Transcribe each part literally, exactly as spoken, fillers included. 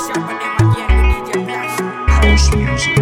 House music.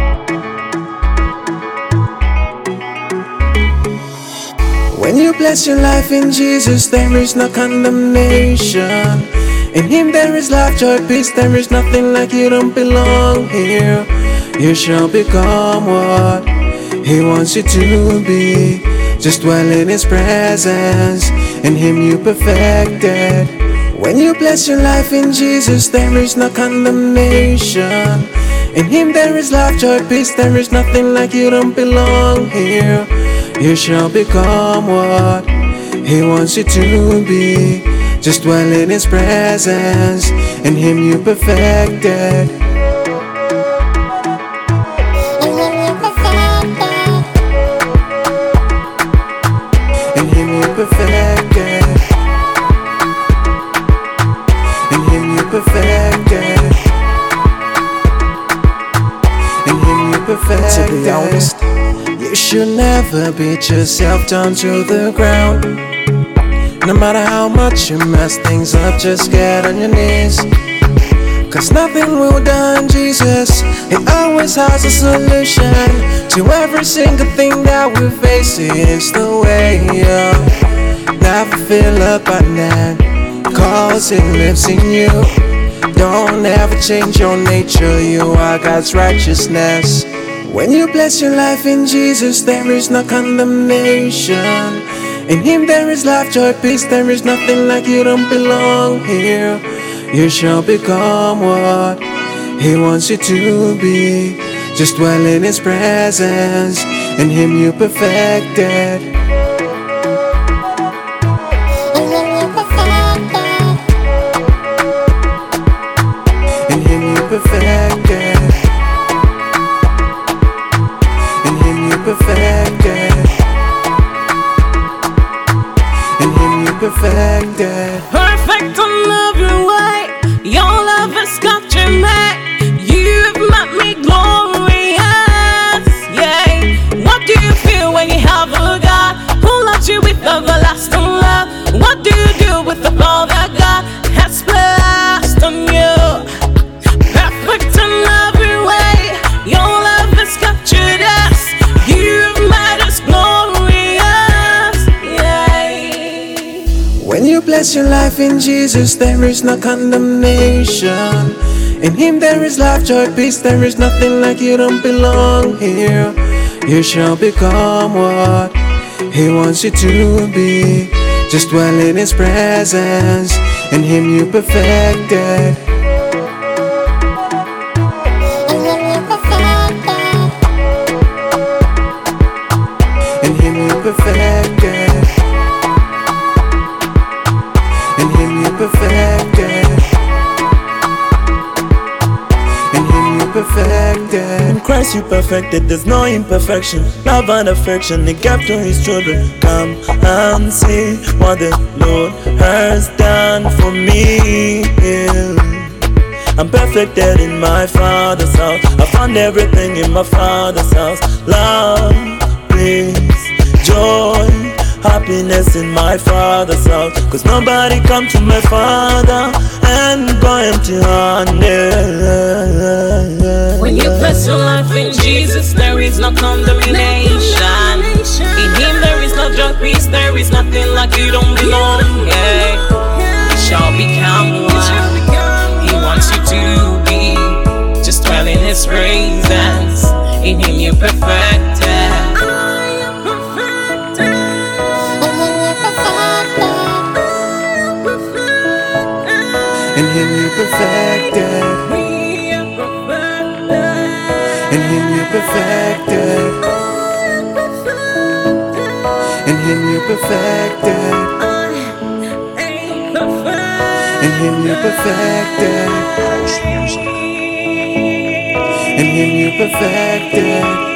When you bless your life in Jesus, there is no condemnation. In Him there is life, joy, peace. There is nothing like you don't belong here. You shall become what He wants you to be. Just dwell in His presence. In Him you perfected. When you bless your life in Jesus, there is no condemnation. In Him there is life, joy, peace. There is nothing like you don't belong here. You shall become what He wants you to be. Just dwell in His presence. In Him you perfected. In Him you perfected. In Him you perfected. In Him you perfected. To be honest, you should never beat yourself down to the ground. No matter how much you mess things up, just get on your knees. Cause nothing will done Jesus. He always has a solution to every single thing that we face. It's the way up. Never feel abandoned, cause He lives in you. Don't ever change your nature, you are God's righteousness. When you bless your life in Jesus, there is no condemnation. In Him there is life, joy, peace. There is nothing like you don't belong here. You shall become what He wants you to be. Just dwell in His presence. In Him you perfected. In Him you perfected. In Him you perfected. In Him you perfected. Perfect on every way. Your love has captured me. You've made me glorious. Yeah. What do you feel when you have a God who loves you with everlasting love? What do you do with the power that God has placed on you? Perfect in every way. Your love has captured us. You've made us glorious. Yeah. When you bless your life in Jesus, there is no condemnation. In Him there is life, joy, peace. There is nothing like you don't belong here. You shall become what He wants you to be. Just dwell in His presence. In Him you perfected. In Him you perfected. In Him you perfected. In Him you perfected. In Christ you perfected, there's no imperfection. Love and affection, He gave to His children. Come and see what the Lord has done for me. I'm perfected in my Father's house. I found everything in my Father's house. Love, peace, joy, happiness in my Father's house. Cause nobody come to my Father and go empty-handed. When you bless your life in Jesus, there is no condemnation. In Him there is no joy, peace. There is nothing like you don't belong. Yeah. You shall become what He wants you to be. Just dwell in His presence. In Him you perfected. In Him you perfected. In Him you perfected. In Him you perfected. In Him you perfected. House music. In Him you perfected.